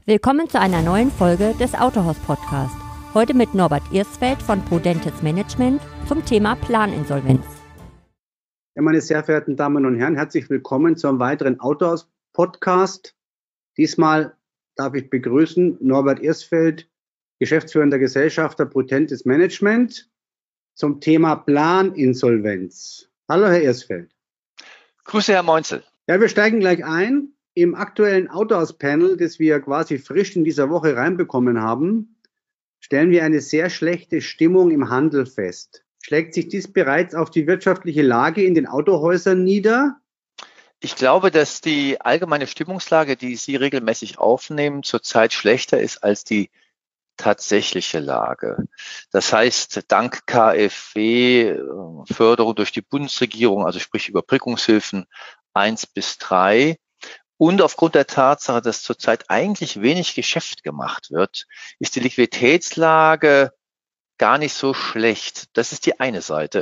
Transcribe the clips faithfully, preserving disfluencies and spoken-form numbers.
Willkommen zu einer neuen Folge des Autohaus Podcast. Heute mit Norbert Irsfeld von Prudentes Management zum Thema Planinsolvenz. Ja, meine sehr verehrten Damen und Herren, herzlich willkommen zu einem weiteren Autohaus Podcast. Diesmal darf ich begrüßen Norbert Irsfeld, geschäftsführender Gesellschafter Prudentes Management, zum Thema Planinsolvenz. Hallo, Herr Irsfeld. Grüße, Herr Meunzel. Ja, wir steigen gleich ein. Im aktuellen Autohaus-Panel, das wir quasi frisch in dieser Woche reinbekommen haben, stellen wir eine sehr schlechte Stimmung im Handel fest. Schlägt sich dies bereits auf die wirtschaftliche Lage in den Autohäusern nieder? Ich glaube, dass die allgemeine Stimmungslage, die Sie regelmäßig aufnehmen, zurzeit schlechter ist als die tatsächliche Lage. Das heißt, dank K f W, Förderung durch die Bundesregierung, also sprich Überbrückungshilfen eins bis drei, und aufgrund der Tatsache, dass zurzeit eigentlich wenig Geschäft gemacht wird, ist die Liquiditätslage gar nicht so schlecht. Das ist die eine Seite.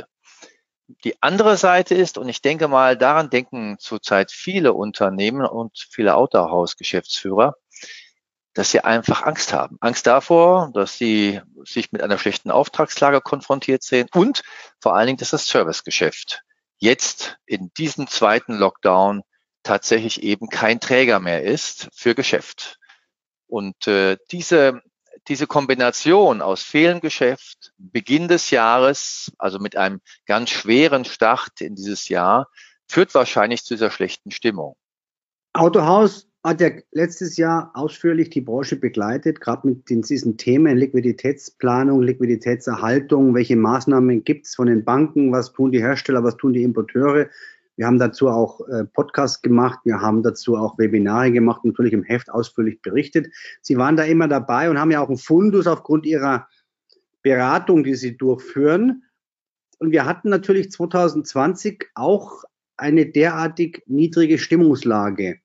Die andere Seite ist, und ich denke mal, daran denken zurzeit viele Unternehmen und viele Autohausgeschäftsführer, dass sie einfach Angst haben. Angst davor, dass sie sich mit einer schlechten Auftragslage konfrontiert sehen und vor allen Dingen, dass das Servicegeschäft jetzt in diesem zweiten Lockdown tatsächlich eben kein Träger mehr ist für Geschäft. Und äh, diese, diese Kombination aus fehlendem Geschäft, Beginn des Jahres, also mit einem ganz schweren Start in dieses Jahr, führt wahrscheinlich zu dieser schlechten Stimmung. Autohaus hat ja letztes Jahr ausführlich die Branche begleitet, gerade mit diesen Themen Liquiditätsplanung, Liquiditätserhaltung, welche Maßnahmen gibt es von den Banken, was tun die Hersteller, was tun die Importeure. Wir haben dazu auch äh, Podcasts gemacht, wir haben dazu auch Webinare gemacht, natürlich im Heft ausführlich berichtet. Sie waren da immer dabei und haben ja auch einen Fundus aufgrund Ihrer Beratung, die Sie durchführen. Und wir hatten natürlich zwanzig zwanzig auch eine derartig niedrige Stimmungslage.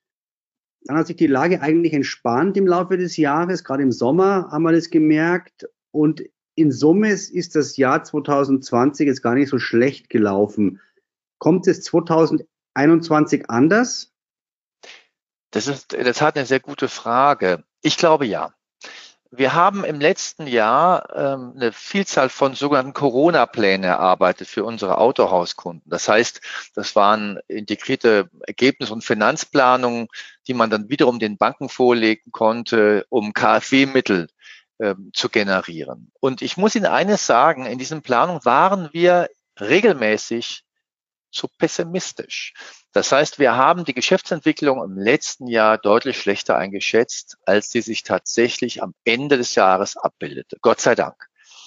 Dann hat sich die Lage eigentlich entspannt im Laufe des Jahres, gerade im Sommer haben wir das gemerkt. Und in Summe ist das Jahr zwanzig zwanzig jetzt gar nicht so schlecht gelaufen. Kommt es zwanzig einundzwanzig anders? Das ist in der Tat eine sehr gute Frage. Ich glaube ja. Wir haben im letzten Jahr ähm, eine Vielzahl von sogenannten Corona-Plänen erarbeitet für unsere Autohauskunden. Das heißt, das waren integrierte Ergebnis- und Finanzplanungen, die man dann wiederum den Banken vorlegen konnte, um K f W-Mittel ähm, zu generieren. Und ich muss Ihnen eines sagen, in diesen Planungen waren wir regelmäßig zu pessimistisch. Das heißt, wir haben die Geschäftsentwicklung im letzten Jahr deutlich schlechter eingeschätzt, als sie sich tatsächlich am Ende des Jahres abbildete. Gott sei Dank.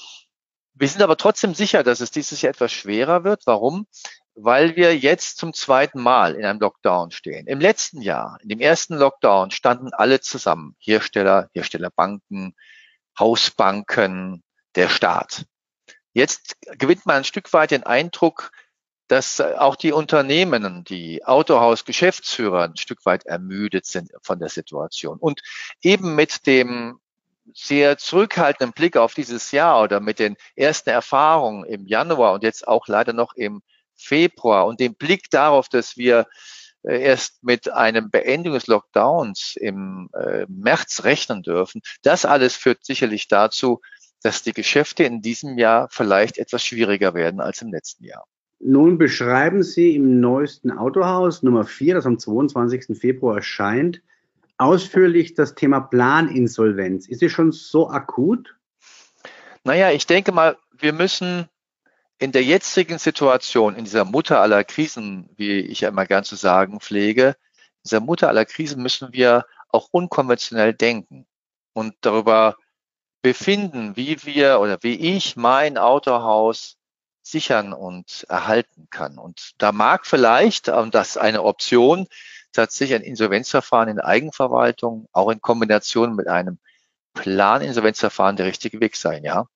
Wir sind aber trotzdem sicher, dass es dieses Jahr etwas schwerer wird. Warum? Weil wir jetzt zum zweiten Mal in einem Lockdown stehen. Im letzten Jahr, in dem ersten Lockdown, standen alle zusammen. Hersteller, Herstellerbanken, Hausbanken, der Staat. Jetzt gewinnt man ein Stück weit den Eindruck, dass auch die Unternehmen, die Autohaus-Geschäftsführer ein Stück weit ermüdet sind von der Situation. Und eben mit dem sehr zurückhaltenden Blick auf dieses Jahr oder mit den ersten Erfahrungen im Januar und jetzt auch leider noch im Februar und dem Blick darauf, dass wir erst mit einem Beendigung des Lockdowns im März rechnen dürfen, das alles führt sicherlich dazu, dass die Geschäfte in diesem Jahr vielleicht etwas schwieriger werden als im letzten Jahr. Nun beschreiben Sie im neuesten Autohaus Nummer vier, das am zweiundzwanzigsten Februar erscheint, ausführlich das Thema Planinsolvenz. Ist es schon so akut? Naja, ich denke mal, wir müssen in der jetzigen Situation, in dieser Mutter aller Krisen, wie ich ja immer gern zu sagen pflege, in dieser Mutter aller Krisen müssen wir auch unkonventionell denken und darüber befinden, wie wir oder wie ich mein Autohaus sichern und erhalten kann. Und da mag vielleicht, und das ist eine Option, tatsächlich ein Insolvenzverfahren in Eigenverwaltung, auch in Kombination mit einem Planinsolvenzverfahren der richtige Weg sein, ja.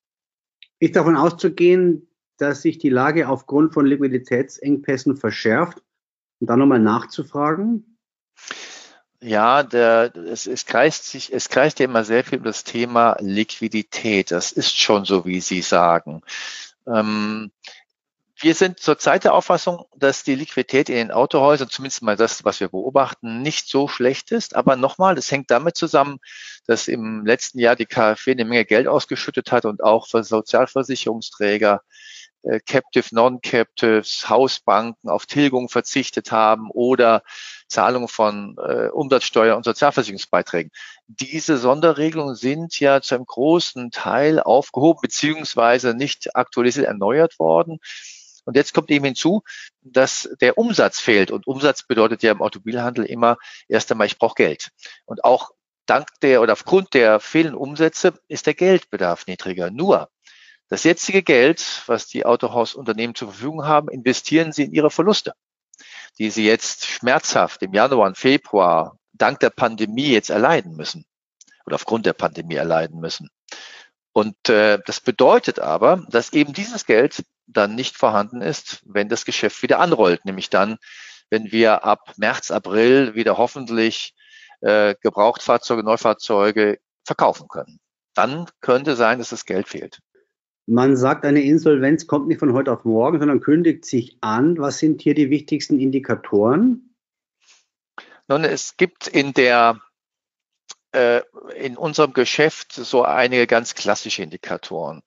Ist davon auszugehen, dass sich die Lage aufgrund von Liquiditätsengpässen verschärft? Und dann nochmal nachzufragen? Ja, der, es, es kreist sich, es kreist ja immer sehr viel um das Thema Liquidität. Das ist schon so, wie Sie sagen. Ähm, Wir sind zurzeit der Auffassung, dass die Liquidität in den Autohäusern, zumindest mal das, was wir beobachten, nicht so schlecht ist. Aber nochmal, das hängt damit zusammen, dass im letzten Jahr die KfW eine Menge Geld ausgeschüttet hat und auch für Sozialversicherungsträger, äh, Captive, Non-Captives, Hausbanken auf Tilgung verzichtet haben oder Zahlung von äh, Umsatzsteuer und Sozialversicherungsbeiträgen. Diese Sonderregelungen sind ja zu einem großen Teil aufgehoben beziehungsweise nicht aktualisiert erneuert worden. Und jetzt kommt eben hinzu, dass der Umsatz fehlt. Und Umsatz bedeutet ja im Automobilhandel immer erst einmal, ich brauche Geld. Und auch dank der oder aufgrund der fehlenden Umsätze ist der Geldbedarf niedriger. Nur das jetzige Geld, was die Autohausunternehmen zur Verfügung haben, investieren sie in ihre Verluste, die sie jetzt schmerzhaft im Januar und Februar dank der Pandemie jetzt erleiden müssen oder aufgrund der Pandemie erleiden müssen. Und äh, das bedeutet aber, dass eben dieses Geld dann nicht vorhanden ist, wenn das Geschäft wieder anrollt, nämlich dann, wenn wir ab März, April wieder hoffentlich äh, Gebrauchtfahrzeuge, Neufahrzeuge verkaufen können. Dann könnte sein, dass das Geld fehlt. Man sagt, eine Insolvenz kommt nicht von heute auf morgen, sondern kündigt sich an. Was sind hier die wichtigsten Indikatoren? Nun, es gibt in der äh, in unserem Geschäft so einige ganz klassische Indikatoren.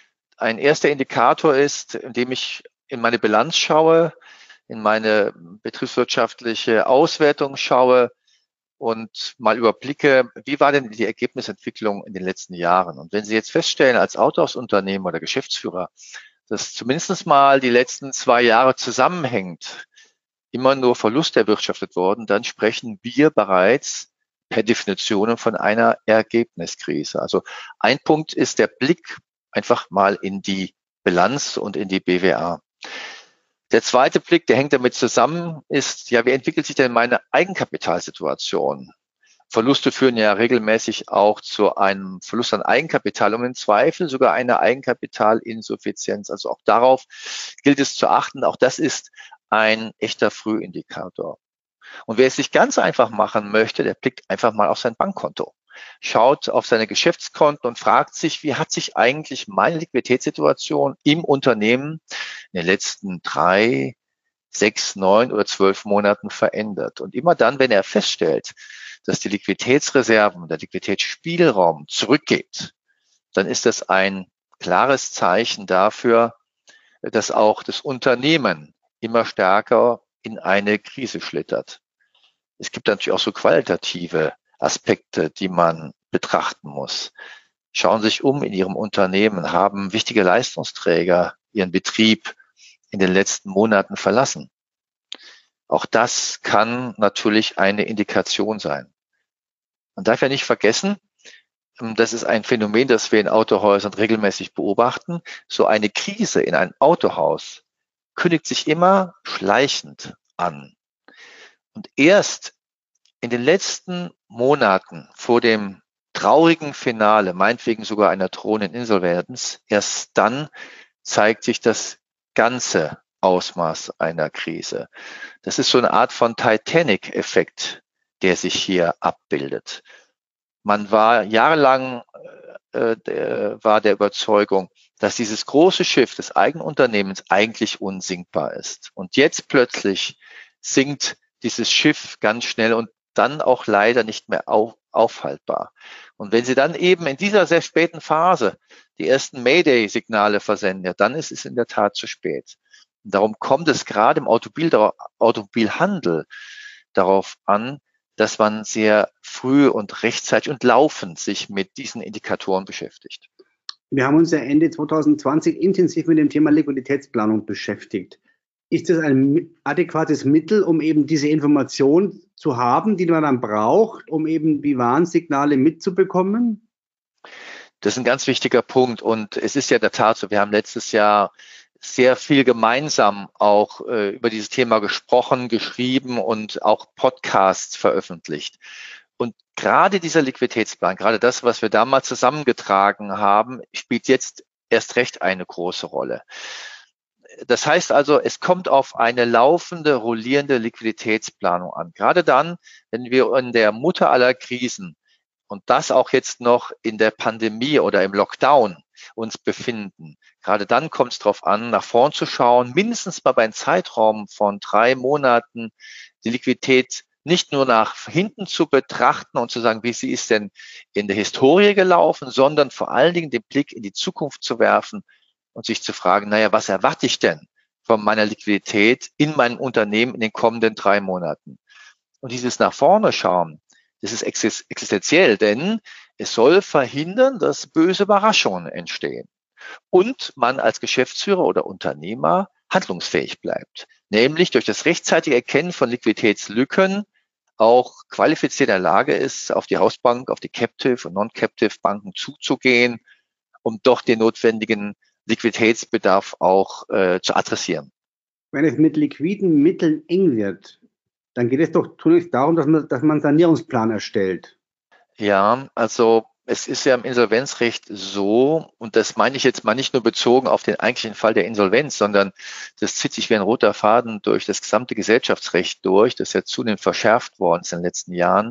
Ein erster Indikator ist, indem ich in meine Bilanz schaue, in meine betriebswirtschaftliche Auswertung schaue und mal überblicke, wie war denn die Ergebnisentwicklung in den letzten Jahren? Und wenn Sie jetzt feststellen, als Autohausunternehmen oder Geschäftsführer, dass zumindest mal die letzten zwei Jahre zusammenhängt, immer nur Verlust erwirtschaftet worden, dann sprechen wir bereits per Definition von einer Ergebniskrise. Also ein Punkt ist der Blick einfach mal in die Bilanz und in die B W A. Der zweite Blick, der hängt damit zusammen, ist, ja, wie entwickelt sich denn meine Eigenkapitalsituation? Verluste führen ja regelmäßig auch zu einem Verlust an Eigenkapital und im Zweifel sogar eine Eigenkapitalinsuffizienz. Also auch darauf gilt es zu achten. Auch das ist ein echter Frühindikator. Und wer es sich ganz einfach machen möchte, der blickt einfach mal auf sein Bankkonto, schaut auf seine Geschäftskonten und fragt sich, wie hat sich eigentlich meine Liquiditätssituation im Unternehmen in den letzten drei, sechs, neun oder zwölf Monaten verändert. Und immer dann, wenn er feststellt, dass die Liquiditätsreserven, der Liquiditätsspielraum zurückgeht, dann ist das ein klares Zeichen dafür, dass auch das Unternehmen immer stärker in eine Krise schlittert. Es gibt natürlich auch so qualitative Aspekte, die man betrachten muss. Schauen Sie sich um in Ihrem Unternehmen, haben wichtige Leistungsträger Ihren Betrieb in den letzten Monaten verlassen. Auch das kann natürlich eine Indikation sein. Man darf ja nicht vergessen, das ist ein Phänomen, das wir in Autohäusern regelmäßig beobachten. So eine Krise in einem Autohaus kündigt sich immer schleichend an. Und erst in den letzten Monaten vor dem traurigen Finale, meinetwegen sogar einer drohenden Insolvenz, erst dann zeigt sich das ganze Ausmaß einer Krise. Das ist so eine Art von Titanic-Effekt, der sich hier abbildet. Man war jahrelang äh, der, war der Überzeugung, dass dieses große Schiff des eigenen Unternehmens eigentlich unsinkbar ist. Und jetzt plötzlich sinkt dieses Schiff ganz schnell und dann auch leider nicht mehr auf, aufhaltbar. Und wenn Sie dann eben in dieser sehr späten Phase die ersten Mayday-Signale versenden, ja, dann ist es in der Tat zu spät. Und darum kommt es gerade im Automobil, Automobilhandel darauf an, dass man sehr früh und rechtzeitig und laufend sich mit diesen Indikatoren beschäftigt. Wir haben uns ja Ende zwanzig zwanzig intensiv mit dem Thema Liquiditätsplanung beschäftigt. Ist das ein adäquates Mittel, um eben diese Information zu haben, die man dann braucht, um eben die Warnsignale mitzubekommen? Das ist ein ganz wichtiger Punkt. Und es ist ja in der Tat so, wir haben letztes Jahr sehr viel gemeinsam auch äh, über dieses Thema gesprochen, geschrieben und auch Podcasts veröffentlicht. Und gerade dieser Liquiditätsplan, gerade das, was wir damals zusammengetragen haben, spielt jetzt erst recht eine große Rolle. Das heißt also, es kommt auf eine laufende, rollierende Liquiditätsplanung an. Gerade dann, wenn wir in der Mutter aller Krisen und das auch jetzt noch in der Pandemie oder im Lockdown uns befinden. Gerade dann kommt es darauf an, nach vorn zu schauen, mindestens mal bei einem Zeitraum von drei Monaten die Liquidität nicht nur nach hinten zu betrachten und zu sagen, wie sie ist denn in der Historie gelaufen, sondern vor allen Dingen den Blick in die Zukunft zu werfen und sich zu fragen, naja, was erwarte ich denn von meiner Liquidität in meinem Unternehmen in den kommenden drei Monaten? Und dieses nach vorne schauen, das ist existenziell, denn es soll verhindern, dass böse Überraschungen entstehen und man als Geschäftsführer oder Unternehmer handlungsfähig bleibt, nämlich durch das rechtzeitige Erkennen von Liquiditätslücken auch qualifiziert in der Lage ist, auf die Hausbank, auf die Captive und Non-Captive Banken zuzugehen, um doch den notwendigen Liquiditätsbedarf auch äh, zu adressieren. Wenn es mit liquiden Mitteln eng wird, dann geht es doch zunächst darum, dass man, dass man einen Sanierungsplan erstellt. Ja, also es ist ja im Insolvenzrecht so, und das meine ich jetzt mal nicht nur bezogen auf den eigentlichen Fall der Insolvenz, sondern das zieht sich wie ein roter Faden durch das gesamte Gesellschaftsrecht durch, das ja zunehmend verschärft worden ist in den letzten Jahren.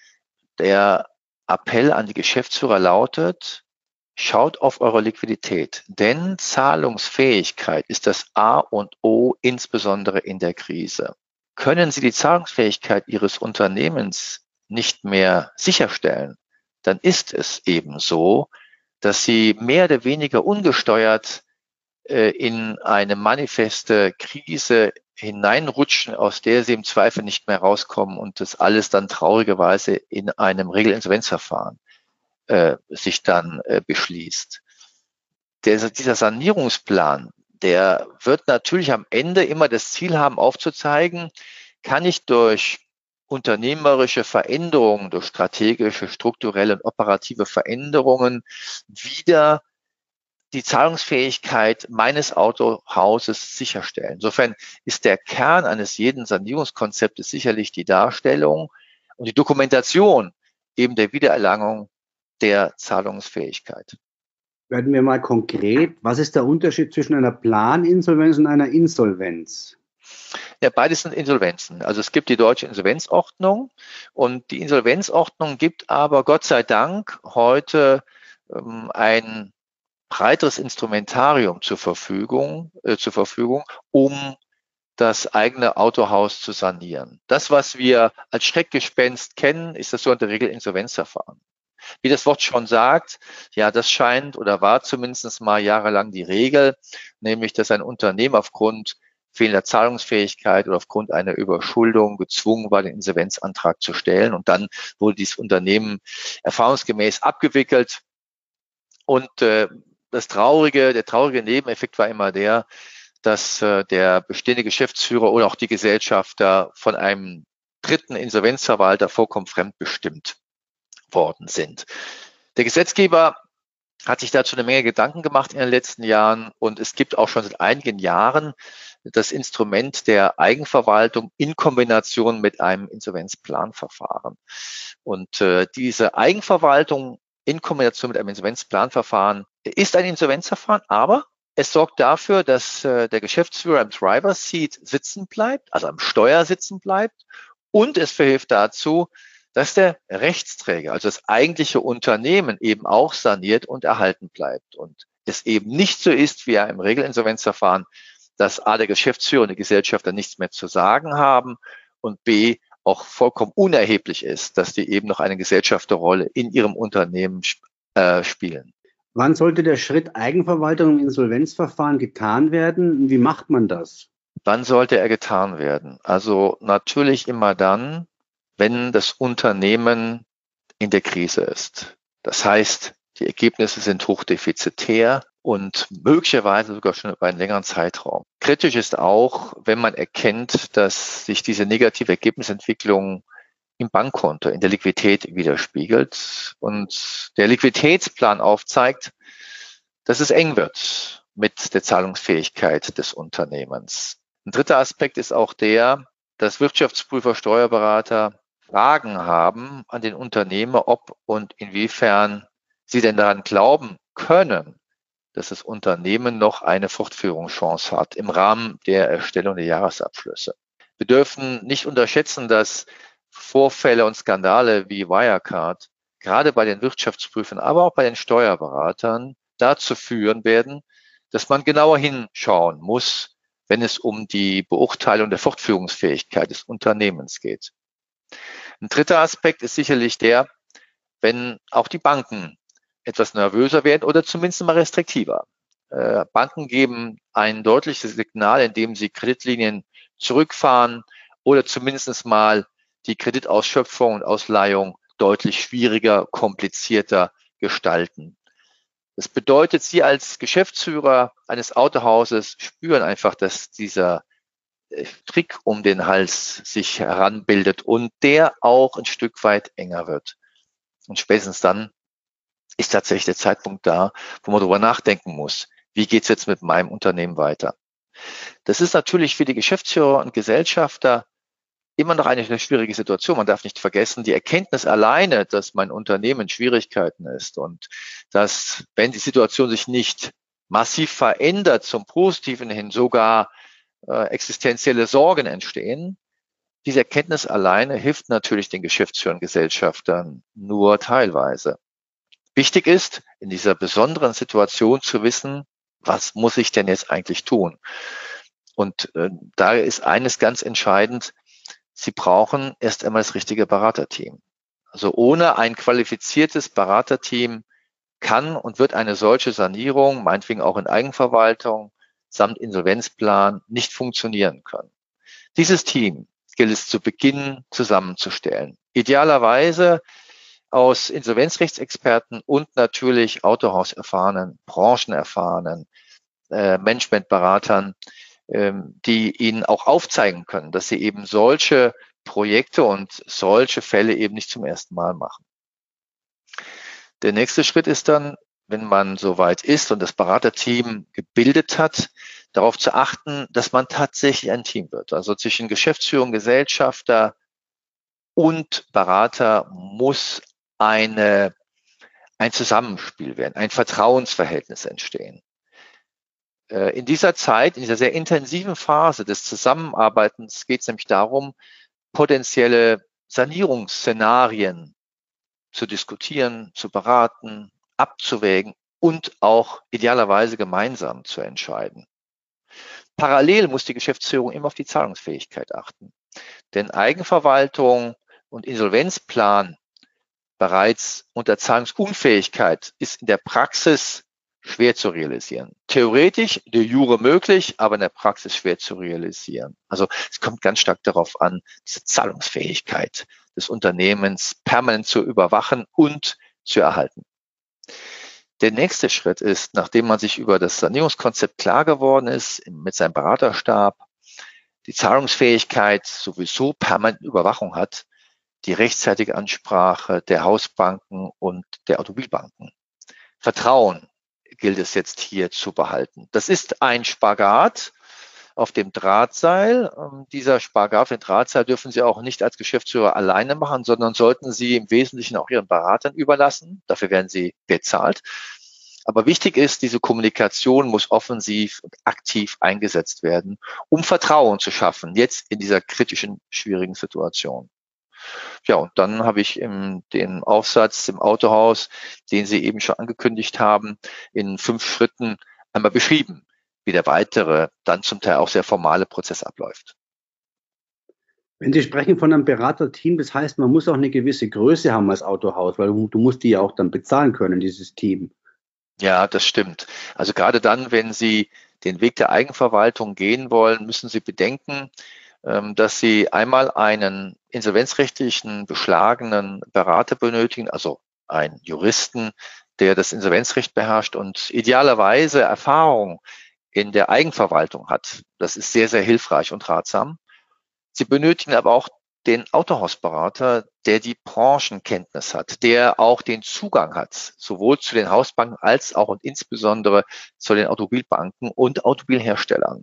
Der Appell an die Geschäftsführer lautet, schaut auf eure Liquidität, denn Zahlungsfähigkeit ist das A und O, insbesondere in der Krise. Können Sie die Zahlungsfähigkeit Ihres Unternehmens nicht mehr sicherstellen, dann ist es eben so, dass Sie mehr oder weniger ungesteuert äh, in eine manifeste Krise hineinrutschen, aus der Sie im Zweifel nicht mehr rauskommen und das alles dann traurigerweise in einem Regelinsolvenzverfahren äh, sich dann äh, beschließt. Der, dieser Sanierungsplan, der wird natürlich am Ende immer das Ziel haben, aufzuzeigen, kann ich durch unternehmerische Veränderungen, durch strategische, strukturelle und operative Veränderungen wieder die Zahlungsfähigkeit meines Autohauses sicherstellen. Insofern ist der Kern eines jeden Sanierungskonzeptes sicherlich die Darstellung und die Dokumentation eben der Wiedererlangung der Zahlungsfähigkeit. Werden wir mal konkret, was ist der Unterschied zwischen einer Planinsolvenz und einer Insolvenz? Ja, beides sind Insolvenzen. Also es gibt die deutsche Insolvenzordnung und die Insolvenzordnung gibt aber Gott sei Dank heute ähm, ein breiteres Instrumentarium zur Verfügung, äh, zur Verfügung, um das eigene Autohaus zu sanieren. Das, was wir als Schreckgespenst kennen, ist das sogenannte Regelinsolvenzverfahren. Wie das Wort schon sagt, ja, das scheint oder war zumindest mal jahrelang die Regel, nämlich dass ein Unternehmen aufgrund fehlender Zahlungsfähigkeit oder aufgrund einer Überschuldung gezwungen war, den Insolvenzantrag zu stellen. Und dann wurde dieses Unternehmen erfahrungsgemäß abgewickelt. Und äh, das traurige, der traurige Nebeneffekt war immer der, dass äh, der bestehende Geschäftsführer oder auch die Gesellschafter von einem dritten Insolvenzverwalter vollkommen fremdbestimmt worden sind. Der Gesetzgeber hat sich dazu eine Menge Gedanken gemacht in den letzten Jahren und es gibt auch schon seit einigen Jahren das Instrument der Eigenverwaltung in Kombination mit einem Insolvenzplanverfahren. Und äh, diese Eigenverwaltung in Kombination mit einem Insolvenzplanverfahren ist ein Insolvenzverfahren, aber es sorgt dafür, dass äh, der Geschäftsführer im Driver's Seat sitzen bleibt, also am Steuer sitzen bleibt und es verhilft dazu, dass der Rechtsträger, also das eigentliche Unternehmen, eben auch saniert und erhalten bleibt. Und es eben nicht so ist wie im Regelinsolvenzverfahren, dass A, der Geschäftsführer und die Gesellschafter nichts mehr zu sagen haben und B, auch vollkommen unerheblich ist, dass die eben noch eine Gesellschafterrolle in ihrem Unternehmen äh, spielen. Wann sollte der Schritt Eigenverwaltung im Insolvenzverfahren getan werden? Wie macht man das? Wann sollte er getan werden? Also natürlich immer dann, wenn das Unternehmen in der Krise ist. Das heißt, die Ergebnisse sind hochdefizitär und möglicherweise sogar schon über einen längeren Zeitraum. Kritisch ist auch, wenn man erkennt, dass sich diese negative Ergebnisentwicklung im Bankkonto, in der Liquidität widerspiegelt und der Liquiditätsplan aufzeigt, dass es eng wird mit der Zahlungsfähigkeit des Unternehmens. Ein dritter Aspekt ist auch der, dass Wirtschaftsprüfer, Steuerberater Fragen haben an den Unternehmer, ob und inwiefern sie denn daran glauben können, dass das Unternehmen noch eine Fortführungschance hat im Rahmen der Erstellung der Jahresabschlüsse. Wir dürfen nicht unterschätzen, dass Vorfälle und Skandale wie Wirecard gerade bei den Wirtschaftsprüfern, aber auch bei den Steuerberatern dazu führen werden, dass man genauer hinschauen muss, wenn es um die Beurteilung der Fortführungsfähigkeit des Unternehmens geht. Ein dritter Aspekt ist sicherlich der, wenn auch die Banken etwas nervöser werden oder zumindest mal restriktiver. Äh, Banken geben ein deutliches Signal, indem sie Kreditlinien zurückfahren oder zumindest mal die Kreditausschöpfung und Ausleihung deutlich schwieriger, komplizierter gestalten. Das bedeutet, Sie als Geschäftsführer eines Autohauses spüren einfach, dass dieser Trick um den Hals sich heranbildet und der auch ein Stück weit enger wird. Und spätestens dann ist tatsächlich der Zeitpunkt da, wo man darüber nachdenken muss, wie geht's jetzt mit meinem Unternehmen weiter. Das ist natürlich für die Geschäftsführer und Gesellschafter immer noch eine schwierige Situation. Man darf nicht vergessen, die Erkenntnis alleine, dass mein Unternehmen in Schwierigkeiten ist und dass, wenn die Situation sich nicht massiv verändert, zum Positiven hin sogar äh, existenzielle Sorgen entstehen, diese Erkenntnis alleine hilft natürlich den Geschäftsführern und Gesellschaftern nur teilweise. Wichtig ist, in dieser besonderen Situation zu wissen, was muss ich denn jetzt eigentlich tun? Und äh, da ist eines ganz entscheidend: Sie brauchen erst einmal das richtige Beraterteam. Also ohne ein qualifiziertes Beraterteam kann und wird eine solche Sanierung, meinetwegen auch in Eigenverwaltung, samt Insolvenzplan, nicht funktionieren können. Dieses Team gilt es zu Beginn zusammenzustellen. Idealerweise aus Insolvenzrechtsexperten und natürlich Autohauserfahrenen, branchenerfahrenen äh, Managementberatern, die Ihnen auch aufzeigen können, dass Sie eben solche Projekte und solche Fälle eben nicht zum ersten Mal machen. Der nächste Schritt ist dann, wenn man soweit ist und das Beraterteam gebildet hat, darauf zu achten, dass man tatsächlich ein Team wird. Also zwischen Geschäftsführung, Gesellschafter und Berater muss eine, ein Zusammenspiel werden, ein Vertrauensverhältnis entstehen. In dieser Zeit, in dieser sehr intensiven Phase des Zusammenarbeitens geht es nämlich darum, potenzielle Sanierungsszenarien zu diskutieren, zu beraten, abzuwägen und auch idealerweise gemeinsam zu entscheiden. Parallel muss die Geschäftsführung immer auf die Zahlungsfähigkeit achten. Denn Eigenverwaltung und Insolvenzplan bereits unter Zahlungsunfähigkeit ist in der Praxis schwer zu realisieren. Theoretisch, de jure möglich, aber in der Praxis schwer zu realisieren. Also es kommt ganz stark darauf an, diese Zahlungsfähigkeit des Unternehmens permanent zu überwachen und zu erhalten. Der nächste Schritt ist, nachdem man sich über das Sanierungskonzept klar geworden ist, mit seinem Beraterstab, die Zahlungsfähigkeit sowieso permanent Überwachung hat, die rechtzeitige Ansprache der Hausbanken und der Automobilbanken. Vertrauen gilt es jetzt hier zu behalten. Das ist ein Spagat auf dem Drahtseil. Dieser Spagat auf dem Drahtseil dürfen Sie auch nicht als Geschäftsführer alleine machen, sondern sollten Sie im Wesentlichen auch Ihren Beratern überlassen. Dafür werden Sie bezahlt. Aber wichtig ist, diese Kommunikation muss offensiv und aktiv eingesetzt werden, um Vertrauen zu schaffen, jetzt in dieser kritischen, schwierigen Situation. Ja, und dann habe ich im, den Aufsatz im Autohaus, den Sie eben schon angekündigt haben, in fünf Schritten einmal beschrieben, wie der weitere, dann zum Teil auch sehr formale Prozess abläuft. Wenn Sie sprechen von einem Beraterteam, das heißt, man muss auch eine gewisse Größe haben als Autohaus, weil du, du musst die ja auch dann bezahlen können, dieses Team. Ja, das stimmt. Also gerade dann, wenn Sie den Weg der Eigenverwaltung gehen wollen, müssen Sie bedenken, dass Sie einmal einen insolvenzrechtlichen beschlagenen Berater benötigen, also einen Juristen, der das Insolvenzrecht beherrscht und idealerweise Erfahrung in der Eigenverwaltung hat. Das ist sehr, sehr hilfreich und ratsam. Sie benötigen aber auch den Autohausberater, der die Branchenkenntnis hat, der auch den Zugang hat, sowohl zu den Hausbanken als auch und insbesondere zu den Automobilbanken und Automobilherstellern.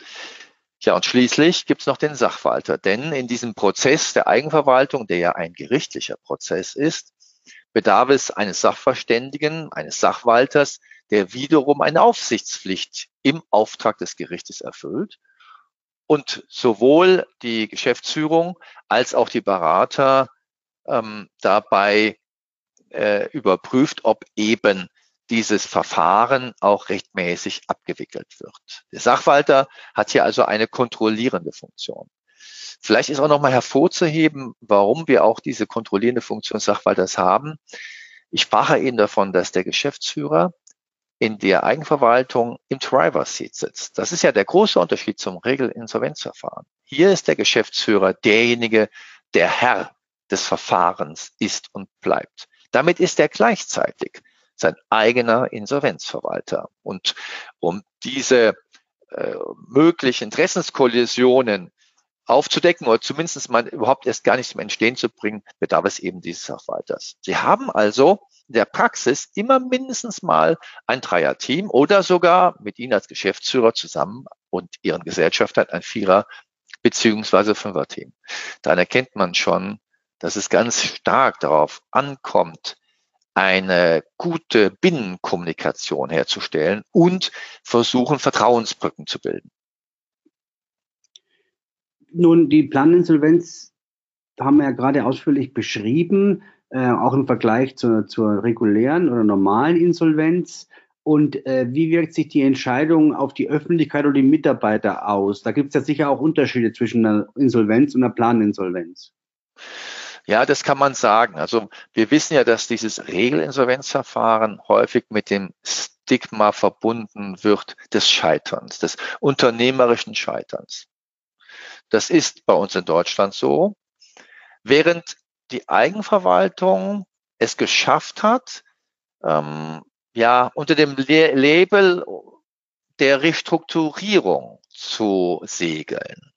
Ja, und schließlich gibt es noch den Sachwalter, denn in diesem Prozess der Eigenverwaltung, der ja ein gerichtlicher Prozess ist, bedarf es eines Sachverständigen, eines Sachwalters, der wiederum eine Aufsichtspflicht im Auftrag des Gerichtes erfüllt und sowohl die Geschäftsführung als auch die Berater ähm, dabei äh, überprüft, ob eben dieses Verfahren auch rechtmäßig abgewickelt wird. Der Sachwalter hat hier also eine kontrollierende Funktion. Vielleicht ist auch noch mal hervorzuheben, warum wir auch diese kontrollierende Funktion des Sachwalters haben. Ich sprach ja eben davon, dass der Geschäftsführer in der Eigenverwaltung im Driver's Seat sitzt. Das ist ja der große Unterschied zum Regelinsolvenzverfahren. Hier ist der Geschäftsführer derjenige, der Herr des Verfahrens ist und bleibt. Damit ist er gleichzeitig sein eigener Insolvenzverwalter. Und um diese äh, möglichen Interessenskollisionen aufzudecken oder zumindest mal überhaupt erst gar nicht zum Entstehen zu bringen, bedarf es eben dieses Sachwalters. Sie haben also in der Praxis immer mindestens mal ein Dreierteam oder sogar mit Ihnen als Geschäftsführer zusammen und Ihren Gesellschaftern ein Vierer- beziehungsweise Fünfer-Team. Dann erkennt man schon, dass es ganz stark darauf ankommt, eine gute Binnenkommunikation herzustellen und versuchen, Vertrauensbrücken zu bilden. Nun, die Planinsolvenz haben wir ja gerade ausführlich beschrieben, äh, auch im Vergleich zur, zur regulären oder normalen Insolvenz. Und äh, wie wirkt sich die Entscheidung auf die Öffentlichkeit oder die Mitarbeiter aus? Da gibt es ja sicher auch Unterschiede zwischen einer Insolvenz und einer Planinsolvenz. Ja, das kann man sagen. Also wir wissen ja, dass dieses Regelinsolvenzverfahren häufig mit dem Stigma verbunden wird des Scheiterns, des unternehmerischen Scheiterns. Das ist bei uns in Deutschland so, während die Eigenverwaltung es geschafft hat, ähm, ja, unter dem Le- Label der Restrukturierung zu segeln.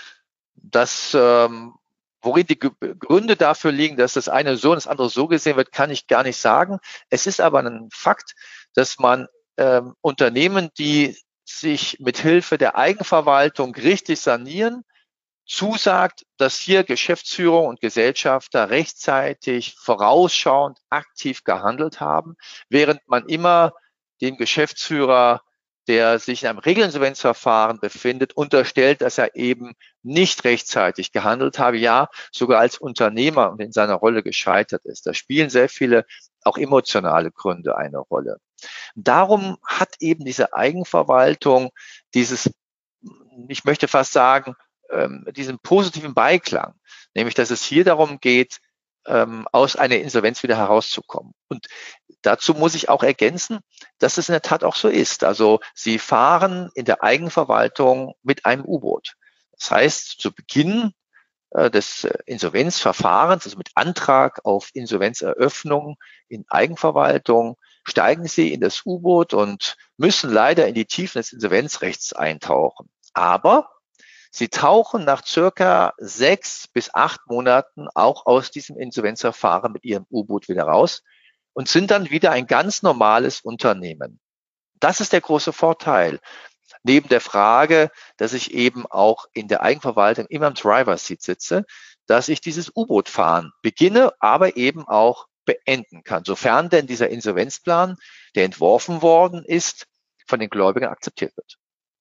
Das, ähm, worin die Ge- Gründe dafür liegen, dass das eine so und das andere so gesehen wird, kann ich gar nicht sagen. Es ist aber ein Fakt, dass man ähm, Unternehmen, die sich mit Hilfe der Eigenverwaltung richtig sanieren, zusagt, dass hier Geschäftsführung und Gesellschafter rechtzeitig vorausschauend aktiv gehandelt haben, während man immer dem Geschäftsführer, der sich in einem Regelinsolvenzverfahren befindet, unterstellt, dass er eben nicht rechtzeitig gehandelt habe, ja, sogar als Unternehmer und in seiner Rolle gescheitert ist. Da spielen sehr viele auch emotionale Gründe eine Rolle. Darum hat eben diese Eigenverwaltung dieses, ich möchte fast sagen, diesen positiven Beiklang, nämlich dass es hier darum geht, aus einer Insolvenz wieder herauszukommen. Und dazu muss ich auch ergänzen, dass es in der Tat auch so ist. Also Sie fahren in der Eigenverwaltung mit einem U-Boot. Das heißt, zu Beginn des Insolvenzverfahrens, also mit Antrag auf Insolvenzeröffnung in Eigenverwaltung, steigen Sie in das U-Boot und müssen leider in die Tiefen des Insolvenzrechts eintauchen. Aber Sie tauchen nach circa sechs bis acht Monaten auch aus diesem Insolvenzverfahren mit Ihrem U-Boot wieder raus und sind dann wieder ein ganz normales Unternehmen. Das ist der große Vorteil. Neben der Frage, dass ich eben auch in der Eigenverwaltung immer im Driver's Seat sitze, dass ich dieses U-Boot-Fahren beginne, aber eben auch beenden kann, sofern denn dieser Insolvenzplan, der entworfen worden ist, von den Gläubigern akzeptiert wird.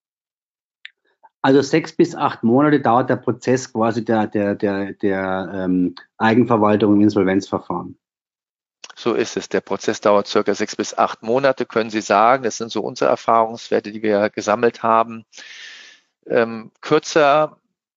Also sechs bis acht Monate dauert der Prozess quasi der, der, der, der ähm, Eigenverwaltung im Insolvenzverfahren. So ist es. Der Prozess dauert circa sechs bis acht Monate, können Sie sagen. Das sind so unsere Erfahrungswerte, die wir gesammelt haben. Ähm, kürzer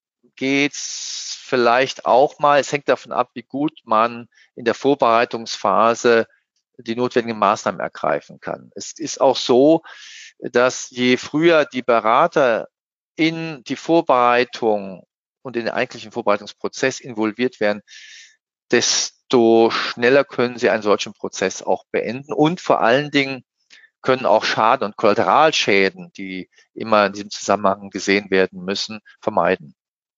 geht's vielleicht auch mal. Es hängt davon ab, wie gut man in der Vorbereitungsphase die notwendigen Maßnahmen ergreifen kann. Es ist auch so, dass je früher die Berater in die Vorbereitung und in den eigentlichen Vorbereitungsprozess involviert werden, desto schneller können sie einen solchen Prozess auch beenden. Und vor allen Dingen können auch Schaden und Kollateralschäden, die immer in diesem Zusammenhang gesehen werden müssen, vermeiden.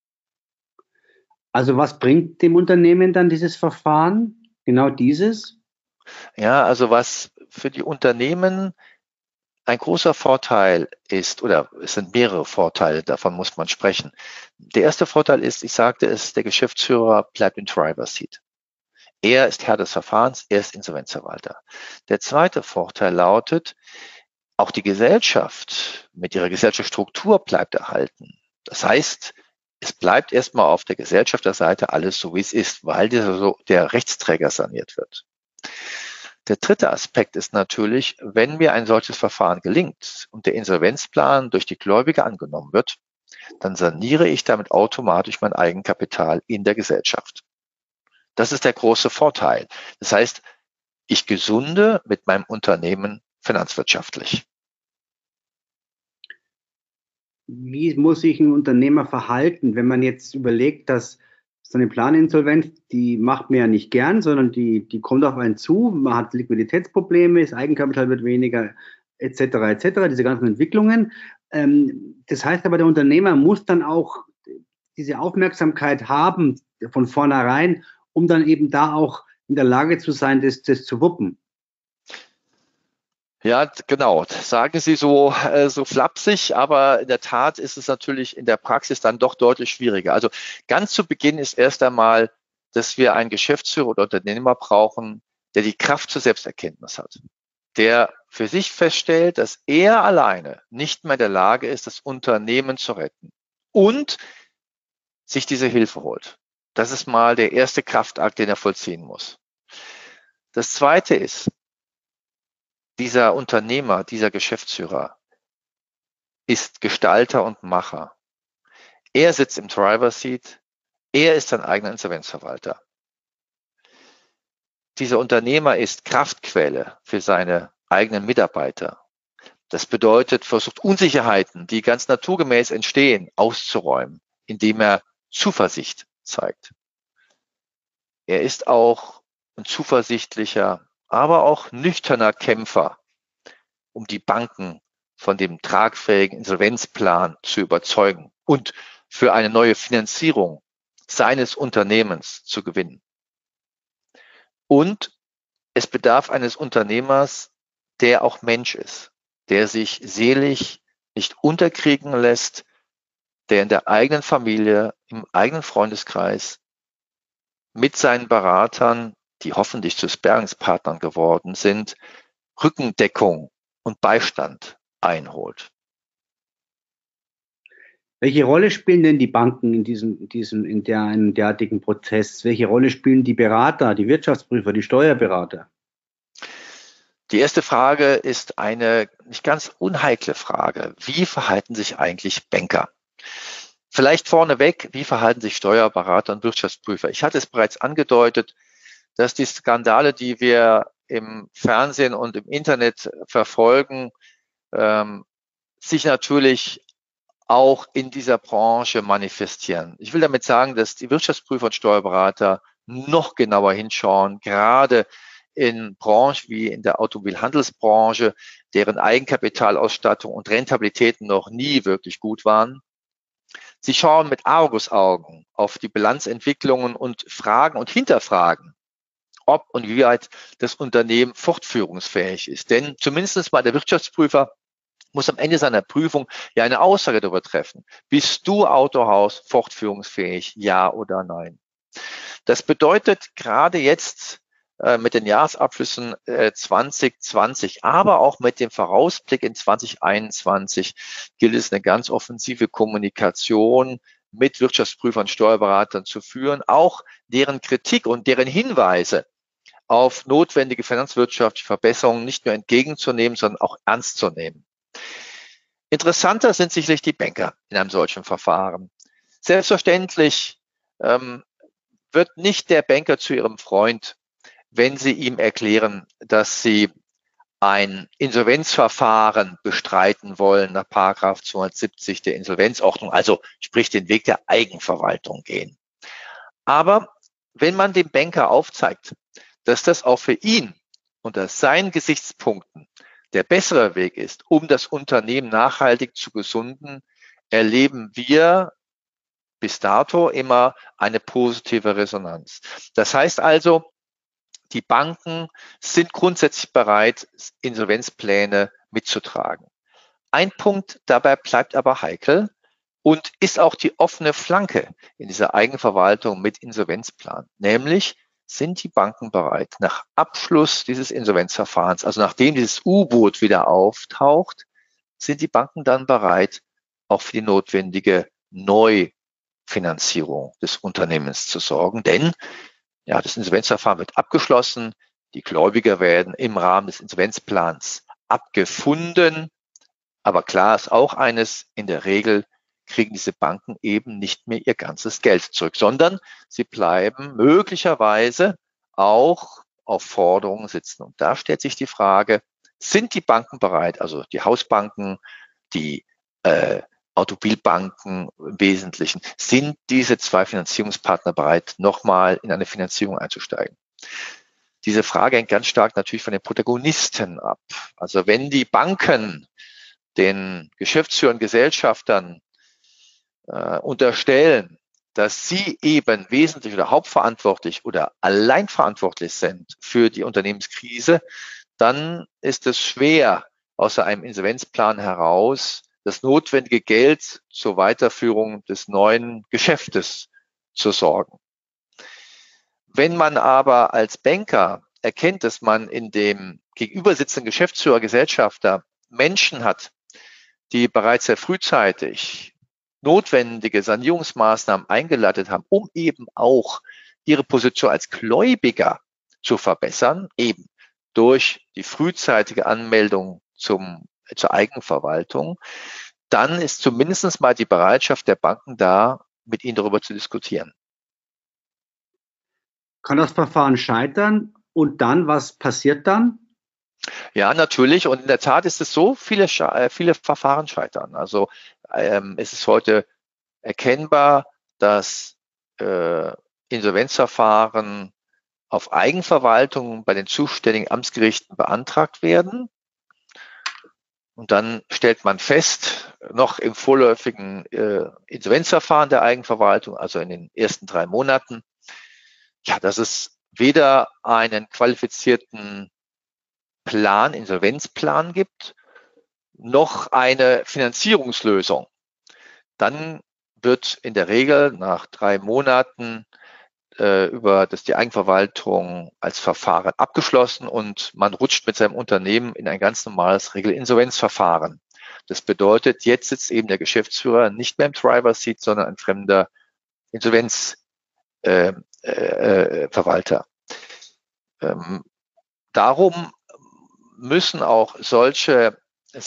Also was bringt dem Unternehmen dann dieses Verfahren? Genau dieses? Ja, also was für die Unternehmen ein großer Vorteil ist, oder es sind mehrere Vorteile, davon muss man sprechen. Der erste Vorteil ist, ich sagte es, der Geschäftsführer bleibt im Driver's Seat. Er ist Herr des Verfahrens, er ist Insolvenzverwalter. Der zweite Vorteil lautet, auch die Gesellschaft mit ihrer Gesellschaftsstruktur bleibt erhalten. Das heißt, es bleibt erstmal auf der Gesellschafterseite alles so, wie es ist, weil der, der Rechtsträger saniert wird. Der dritte Aspekt ist natürlich, wenn mir ein solches Verfahren gelingt und der Insolvenzplan durch die Gläubiger angenommen wird, dann saniere ich damit automatisch mein Eigenkapital in der Gesellschaft. Das ist der große Vorteil. Das heißt, ich gesunde mit meinem Unternehmen finanzwirtschaftlich. Wie muss sich ein Unternehmer verhalten, wenn man jetzt überlegt, dass so eine Planinsolvenz, die macht man ja nicht gern, sondern die, die kommt auf einen zu, man hat Liquiditätsprobleme, das Eigenkapital wird weniger, et cetera, et cetera, diese ganzen Entwicklungen. Ähm, das heißt aber, der Unternehmer muss dann auch diese Aufmerksamkeit haben von vornherein, um dann eben da auch in der Lage zu sein, das, das zu wuppen. Ja, genau. Das sagen Sie so, äh, so flapsig, aber in der Tat ist es natürlich in der Praxis dann doch deutlich schwieriger. Also ganz zu Beginn ist erst einmal, dass wir einen Geschäftsführer oder Unternehmer brauchen, der die Kraft zur Selbsterkenntnis hat, der für sich feststellt, dass er alleine nicht mehr in der Lage ist, das Unternehmen zu retten und sich diese Hilfe holt. Das ist mal der erste Kraftakt, den er vollziehen muss. Das zweite ist, dieser Unternehmer, dieser Geschäftsführer ist Gestalter und Macher. Er sitzt im Driver's Seat, er ist sein eigener Insolvenzverwalter. Dieser Unternehmer ist Kraftquelle für seine eigenen Mitarbeiter. Das bedeutet, versucht Unsicherheiten, die ganz naturgemäß entstehen, auszuräumen, indem er Zuversicht zeigt. Er ist auch ein zuversichtlicher, aber auch nüchterner Kämpfer, um die Banken von dem tragfähigen Insolvenzplan zu überzeugen und für eine neue Finanzierung seines Unternehmens zu gewinnen. Und es bedarf eines Unternehmers, der auch Mensch ist, der sich seelisch nicht unterkriegen lässt, der in der eigenen Familie, im eigenen Freundeskreis mit seinen Beratern, die hoffentlich zu Sparringspartnern geworden sind, Rückendeckung und Beistand einholt. Welche Rolle spielen denn die Banken in diesem, diesem, in der, in einem derartigen Prozess? Welche Rolle spielen die Berater, die Wirtschaftsprüfer, die Steuerberater? Die erste Frage ist eine nicht ganz unheikle Frage. Wie verhalten sich eigentlich Banker? Vielleicht vorneweg, wie verhalten sich Steuerberater und Wirtschaftsprüfer? Ich hatte es bereits angedeutet, dass die Skandale, die wir im Fernsehen und im Internet verfolgen, ähm, sich natürlich auch in dieser Branche manifestieren. Ich will damit sagen, dass die Wirtschaftsprüfer und Steuerberater noch genauer hinschauen, gerade in Branchen wie in der Automobilhandelsbranche, deren Eigenkapitalausstattung und Rentabilitäten noch nie wirklich gut waren. Sie schauen mit Argusaugen auf die Bilanzentwicklungen und fragen und hinterfragen, ob und wie weit das Unternehmen fortführungsfähig ist. Denn zumindest mal der Wirtschaftsprüfer muss am Ende seiner Prüfung ja eine Aussage darüber treffen. Bist du Autohaus fortführungsfähig, ja oder nein? Das bedeutet gerade jetzt äh, mit den Jahresabschlüssen äh, zwanzig zwanzig, aber auch mit dem Vorausblick in zwanzig einundzwanzig gilt es, eine ganz offensive Kommunikation mit Wirtschaftsprüfern, Steuerberatern zu führen, auch deren Kritik und deren Hinweise auf notwendige finanzwirtschaftliche Verbesserungen nicht nur entgegenzunehmen, sondern auch ernst zu nehmen. Interessanter sind sicherlich die Banker in einem solchen Verfahren. Selbstverständlich ähm, wird nicht der Banker zu ihrem Freund, wenn sie ihm erklären, dass sie ein Insolvenzverfahren bestreiten wollen nach Paragraph zweihundertsiebzig der Insolvenzordnung, also sprich den Weg der Eigenverwaltung gehen. Aber wenn man dem Banker aufzeigt, dass das auch für ihn unter seinen Gesichtspunkten der bessere Weg ist, um das Unternehmen nachhaltig zu gesunden, erleben wir bis dato immer eine positive Resonanz. Das heißt also, die Banken sind grundsätzlich bereit, Insolvenzpläne mitzutragen. Ein Punkt dabei bleibt aber heikel und ist auch die offene Flanke in dieser Eigenverwaltung mit Insolvenzplan, nämlich sind die Banken bereit, nach Abschluss dieses Insolvenzverfahrens, also nachdem dieses U-Boot wieder auftaucht, sind die Banken dann bereit, auch für die notwendige Neufinanzierung des Unternehmens zu sorgen. Denn ja, das Insolvenzverfahren wird abgeschlossen, Die Gläubiger werden im Rahmen des Insolvenzplans abgefunden. Aber klar ist auch eines, in der Regel kriegen diese Banken eben nicht mehr ihr ganzes Geld zurück, sondern sie bleiben möglicherweise auch auf Forderungen sitzen. Und da stellt sich die Frage, sind die Banken bereit, also die Hausbanken, die äh, Automobilbanken im Wesentlichen, sind diese zwei Finanzierungspartner bereit, nochmal in eine Finanzierung einzusteigen? Diese Frage hängt ganz stark natürlich von den Protagonisten ab. Also wenn die Banken den Geschäftsführern, Gesellschaftern äh, unterstellen, dass sie eben wesentlich oder hauptverantwortlich oder allein verantwortlich sind für die Unternehmenskrise, dann ist es schwer, aus einem Insolvenzplan heraus das notwendige Geld zur Weiterführung des neuen Geschäftes zu sorgen. Wenn man aber als Banker erkennt, dass man in dem gegenüber sitzenden Geschäftsführer, Gesellschafter Menschen hat, die bereits sehr frühzeitig notwendige Sanierungsmaßnahmen eingeleitet haben, um eben auch ihre Position als Gläubiger zu verbessern, eben durch die frühzeitige Anmeldung zum, zur Eigenverwaltung, dann ist zumindest mal die Bereitschaft der Banken da, mit ihnen darüber zu diskutieren. Kann das Verfahren scheitern? Und dann, was passiert dann? Ja, natürlich. Und in der Tat ist es so, viele, viele Verfahren scheitern. Also ähm, es ist heute erkennbar, dass äh, Insolvenzverfahren auf Eigenverwaltung bei den zuständigen Amtsgerichten beantragt werden. Und dann stellt man fest, noch im vorläufigen äh, Insolvenzverfahren der Eigenverwaltung, also in den ersten drei Monaten, ja, dass es weder einen qualifizierten Plan, Insolvenzplan gibt, noch eine Finanzierungslösung. Dann wird in der Regel nach drei Monaten äh, über das die Eigenverwaltung als Verfahren abgeschlossen und man rutscht mit seinem Unternehmen in ein ganz normales Regelinsolvenzverfahren. Das bedeutet, jetzt sitzt eben der Geschäftsführer nicht mehr im Driver's Seat, sondern ein fremder Insolvenzverwalter. Äh, äh, Verwalter. Ähm, darum müssen auch solche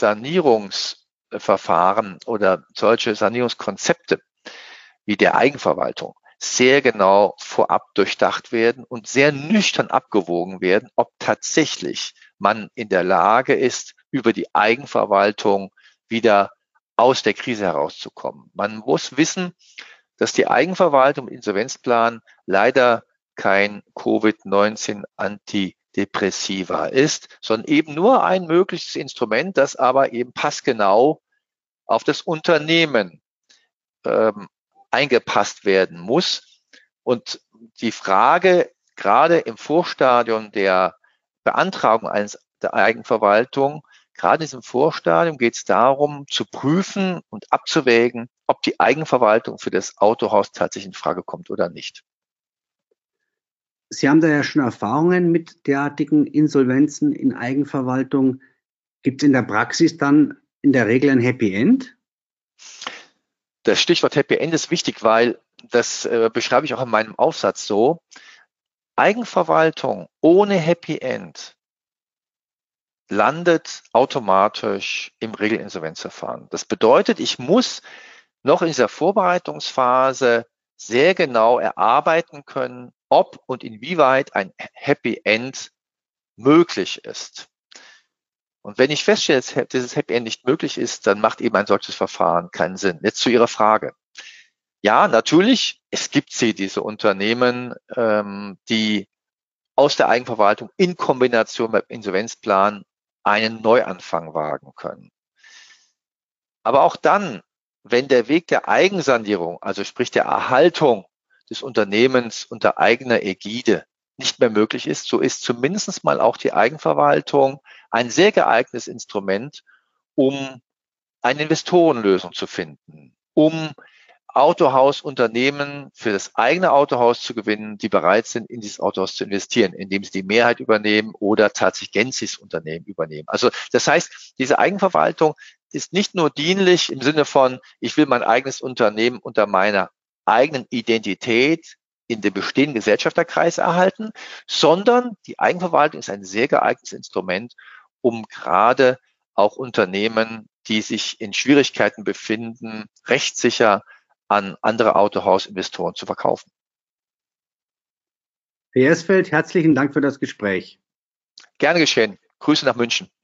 Sanierungsverfahren oder solche Sanierungskonzepte wie der Eigenverwaltung sehr genau vorab durchdacht werden und sehr nüchtern abgewogen werden, ob tatsächlich man in der Lage ist, über die Eigenverwaltung wieder aus der Krise herauszukommen. Man muss wissen, dass die Eigenverwaltung im Insolvenzplan leider kein Covid neunzehn Antidepressiva ist, sondern eben nur ein mögliches Instrument, das aber eben passgenau auf das Unternehmen ähm, eingepasst werden muss. Und die Frage, gerade im Vorstadium der Beantragung eines der Eigenverwaltung, gerade in diesem Vorstadium geht es darum, zu prüfen und abzuwägen, ob die Eigenverwaltung für das Autohaus tatsächlich in Frage kommt oder nicht. Sie haben da ja schon Erfahrungen mit derartigen Insolvenzen in Eigenverwaltung. Gibt es in der Praxis dann in der Regel ein Happy End? Das Stichwort Happy End ist wichtig, weil das äh, beschreibe ich auch in meinem Aufsatz so. Eigenverwaltung ohne Happy End landet automatisch im Regelinsolvenzverfahren. Das bedeutet, ich muss noch in dieser Vorbereitungsphase sehr genau erarbeiten können, ob und inwieweit ein Happy End möglich ist. Und wenn ich feststelle, dass dieses Happy End nicht möglich ist, dann macht eben ein solches Verfahren keinen Sinn. Jetzt zu Ihrer Frage. Ja, natürlich, es gibt sie, diese Unternehmen, ähm, die aus der Eigenverwaltung in Kombination mit dem Insolvenzplan einen Neuanfang wagen können. Aber auch dann, wenn der Weg der Eigensanierung, also sprich der Erhaltung des Unternehmens unter eigener Ägide nicht mehr möglich ist, so ist zumindest mal auch die Eigenverwaltung ein sehr geeignetes Instrument, um eine Investorenlösung zu finden, um Autohausunternehmen für das eigene Autohaus zu gewinnen, die bereit sind, in dieses Autohaus zu investieren, indem sie die Mehrheit übernehmen oder tatsächlich gänzlich das Unternehmen übernehmen. Also das heißt, diese Eigenverwaltung ist nicht nur dienlich im Sinne von, ich will mein eigenes Unternehmen unter meiner eigenen Identität in dem bestehenden Gesellschafterkreis erhalten, sondern die Eigenverwaltung ist ein sehr geeignetes Instrument, um gerade auch Unternehmen, die sich in Schwierigkeiten befinden, rechtssicher an andere Autohausinvestoren zu verkaufen. Herr Ersfeld, herzlichen Dank für das Gespräch. Gerne geschehen. Grüße nach München.